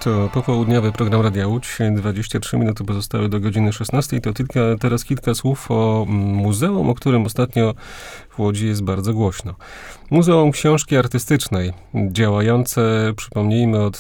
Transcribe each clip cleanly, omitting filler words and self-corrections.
To popołudniowy program Radia Łódź. 23 minuty pozostały do godziny 16. To teraz kilka słów o muzeum, o którym ostatnio w Łodzi jest bardzo głośno. Muzeum Książki Artystycznej, działające, przypomnijmy, od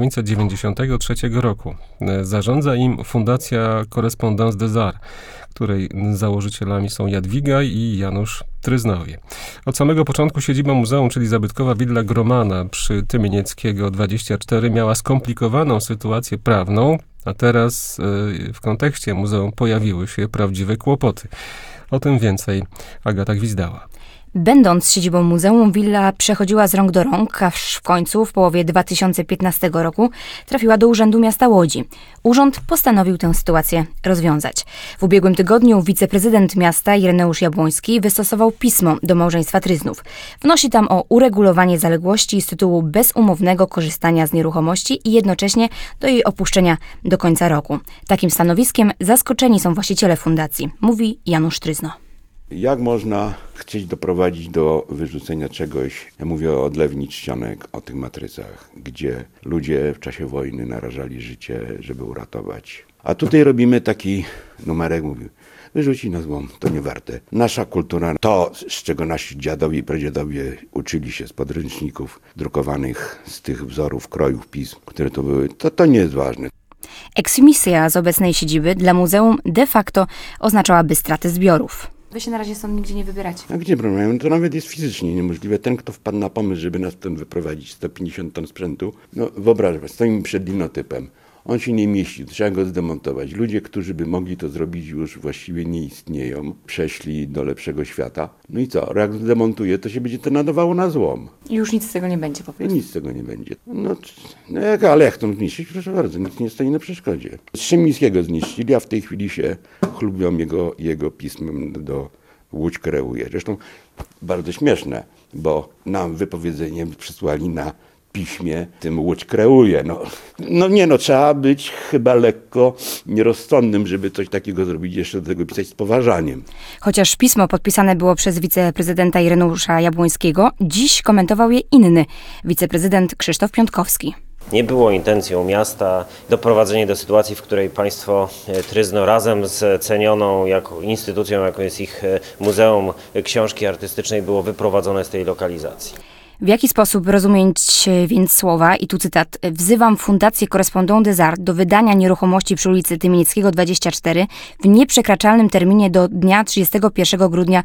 1993 roku. Zarządza im Fundacja Correspondance des Arts, której założycielami są Jadwiga i Janusz Tryznowie. Od samego początku siedziba muzeum, czyli zabytkowa willa Gromana przy Tymienieckiego 24, miała skomplikowaną sytuację prawną, a teraz w kontekście muzeum pojawiły się prawdziwe kłopoty. O tym więcej Agata Gwizdała. Będąc siedzibą muzeum, willa przechodziła z rąk do rąk, aż w końcu w połowie 2015 roku trafiła do Urzędu Miasta Łodzi. Urząd postanowił tę sytuację rozwiązać. W ubiegłym tygodniu wiceprezydent miasta Ireneusz Jabłoński wystosował pismo do małżeństwa Tryznów. Wnosi tam o uregulowanie zaległości z tytułu bezumownego korzystania z nieruchomości i jednocześnie do jej opuszczenia do końca roku. Takim stanowiskiem zaskoczeni są właściciele fundacji, mówi Janusz Tryzno. Jak można chcieć doprowadzić do wyrzucenia czegoś, ja mówię o odlewni czcionek, o tych matrycach, gdzie ludzie w czasie wojny narażali życie, żeby uratować. A tutaj robimy taki numerek, mówił, wyrzuci na złom, to nie warte. Nasza kultura, to z czego nasi dziadowie i pradziadowie uczyli się z podręczników drukowanych, z tych wzorów, krojów, pism, które to były, to nie jest ważne. Eksmisja z obecnej siedziby dla muzeum de facto oznaczałaby stratę zbiorów. Wy się na razie stąd nigdzie nie wybieracie. A gdzie problem? To nawet jest fizycznie niemożliwe. Ten, kto wpadł na pomysł, żeby nas stąd wyprowadzić 150 ton sprzętu, no wyobraź, stoimy przed linotypem. On się nie mieści, trzeba go zdemontować. Ludzie, którzy by mogli to zrobić, już właściwie nie istnieją. Przeszli do lepszego świata. No i co? Jak zdemontuje, to się będzie to nadawało na złom. I już nic z tego nie będzie po prostu. Nic z tego nie będzie. Ale jak chcą zniszczyć? Proszę bardzo, nic nie stoi na przeszkodzie. Szymińskiego zniszczyli, a w tej chwili się chlubią jego pismem do Łódź kreuje. Zresztą bardzo śmieszne, bo nam wypowiedzenie przysłali na piśmie, tym Łódź kreuje. Trzeba być chyba lekko nierozsądnym, żeby coś takiego zrobić, jeszcze do tego pisać z poważaniem. Chociaż pismo podpisane było przez wiceprezydenta Ireneusza Jabłońskiego, dziś komentował je inny wiceprezydent Krzysztof Piątkowski. Nie było intencją miasta doprowadzenie do sytuacji, w której państwo Tryzno razem z cenioną instytucją, jaką jest ich Muzeum Książki Artystycznej, było wyprowadzone z tej lokalizacji. W jaki sposób rozumieć więc słowa, i tu cytat, wzywam Fundację Correspondance des Arts do wydania nieruchomości przy ulicy Tymienieckiego 24 w nieprzekraczalnym terminie do dnia 31 grudnia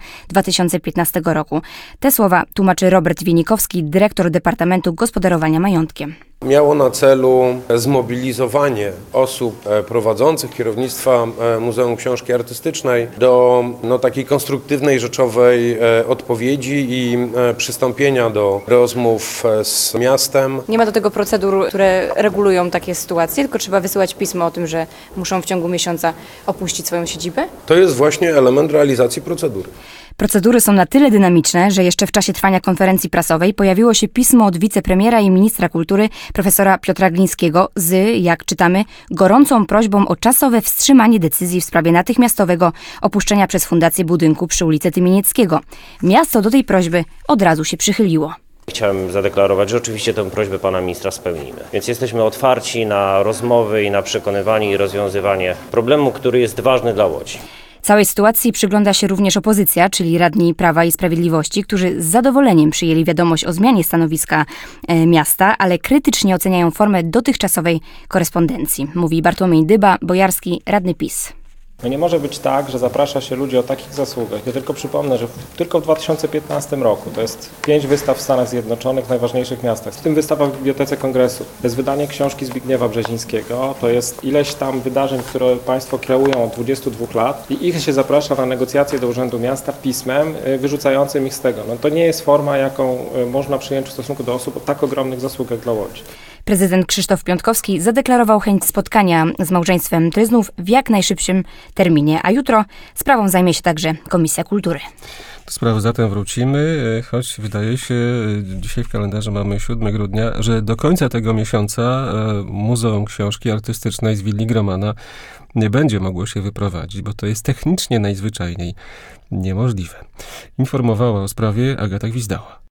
2015 roku. Te słowa tłumaczy Robert Wienikowski, dyrektor Departamentu Gospodarowania Majątkiem. Miało na celu zmobilizowanie osób prowadzących kierownictwa Muzeum Książki Artystycznej do takiej konstruktywnej, rzeczowej odpowiedzi i przystąpienia do rozmów z miastem. Nie ma do tego procedur, które regulują takie sytuacje, tylko trzeba wysyłać pismo o tym, że muszą w ciągu miesiąca opuścić swoją siedzibę? To jest właśnie element realizacji procedury. Procedury są na tyle dynamiczne, że jeszcze w czasie trwania konferencji prasowej pojawiło się pismo od wicepremiera i ministra kultury profesora Piotra Glińskiego z, jak czytamy, gorącą prośbą o czasowe wstrzymanie decyzji w sprawie natychmiastowego opuszczenia przez fundację budynku przy ulicy Tymienieckiego. Miasto do tej prośby od razu się przychyliło. Chciałem zadeklarować, że oczywiście tę prośbę pana ministra spełnimy. Więc jesteśmy otwarci na rozmowy i na przekonywanie i rozwiązywanie problemu, który jest ważny dla Łodzi. Całej sytuacji przygląda się również opozycja, czyli radni Prawa i Sprawiedliwości, którzy z zadowoleniem przyjęli wiadomość o zmianie stanowiska miasta, ale krytycznie oceniają formę dotychczasowej korespondencji, mówi Bartłomiej Dyba, bojarski radny PiS. No nie może być tak, że zaprasza się ludzi o takich zasługach. Ja tylko przypomnę, że tylko w 2015 roku to jest 5 wystaw w Stanach Zjednoczonych w najważniejszych miastach. W tym wystawa w Bibliotece Kongresu. To jest wydanie książki Zbigniewa Brzezińskiego. To jest ileś tam wydarzeń, które państwo kreują od 22 lat i ich się zaprasza na negocjacje do Urzędu Miasta pismem wyrzucającym ich z tego. To nie jest forma, jaką można przyjąć w stosunku do osób o tak ogromnych zasługach dla Łodzi. Prezydent Krzysztof Piątkowski zadeklarował chęć spotkania z małżeństwem Tryznów w jak najszybszym terminie, a jutro sprawą zajmie się także Komisja Kultury. Do sprawy zatem wrócimy, choć wydaje się, dzisiaj w kalendarzu mamy 7 grudnia, że do końca tego miesiąca Muzeum Książki Artystycznej z willi Gromana nie będzie mogło się wyprowadzić, bo to jest technicznie najzwyczajniej niemożliwe. Informowała o sprawie Agata Gwizdała.